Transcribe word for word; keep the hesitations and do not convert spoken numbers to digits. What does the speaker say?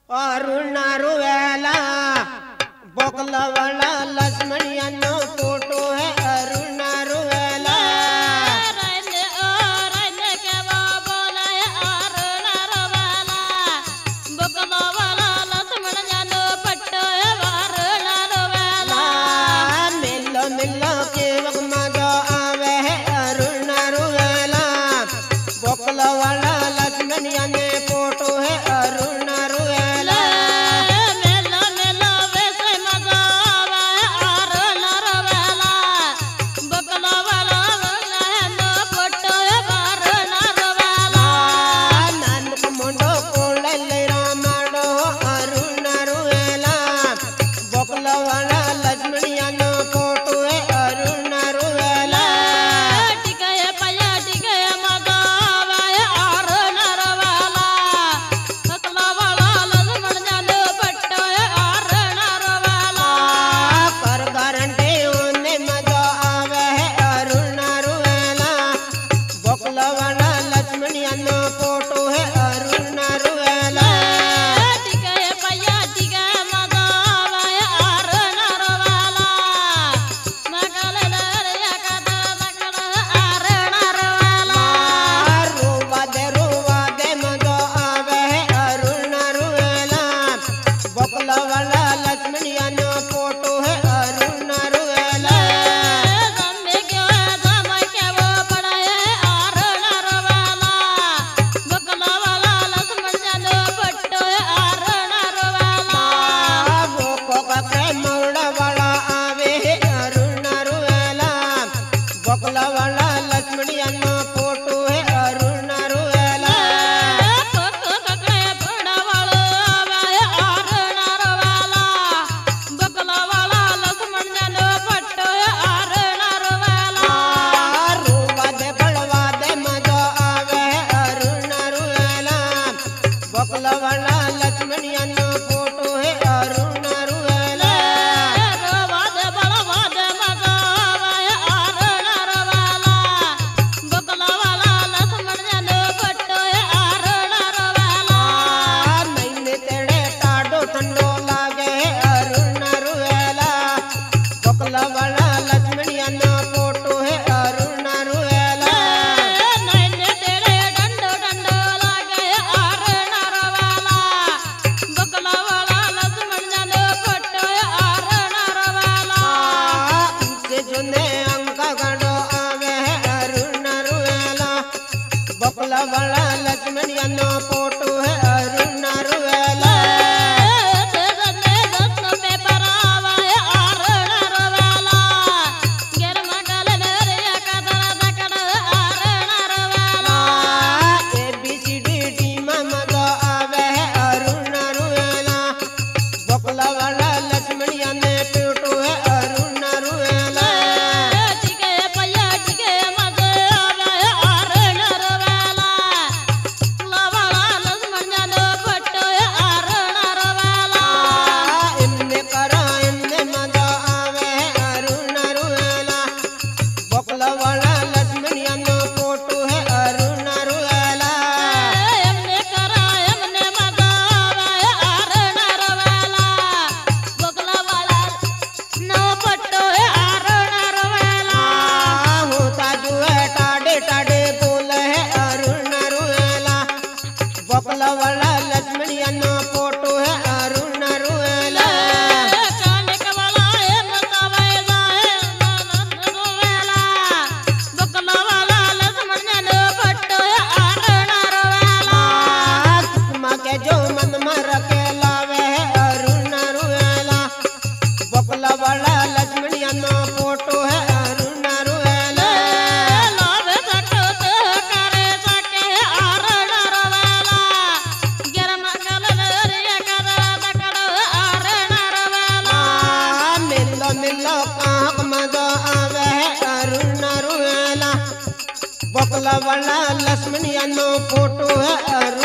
Arun रुवेला बोकलवाला लक्ष्मणियानो photo है अरुण रुवेला रैने ओ रैने के वो बोले अरुण रुवेला बोकलवाला लक्ष्मणियानो फोटो है अरुण रुवेला मिलो मिलो के वक्त मजा आवे है अरुण रुवेला बोकलवाला लक्ष्मणियाने फोटो है अरुण रुवेला बोकलवाला लक्ष्मणियानो फोटो है अरुण रुवेला बोकलवाला लक्ष्मणियानो फोटो है अरुण रुवेला बोकलवाला लक्ष्मणियानो फोटो है अरुण रुवेला के जो मन मर के लावे है अरुण रुवेला बोकलवाला लक्ष्मणियानो फोटो है अरुण रुवेला बोकलवाला लक्ष्मणियानो फोटो है।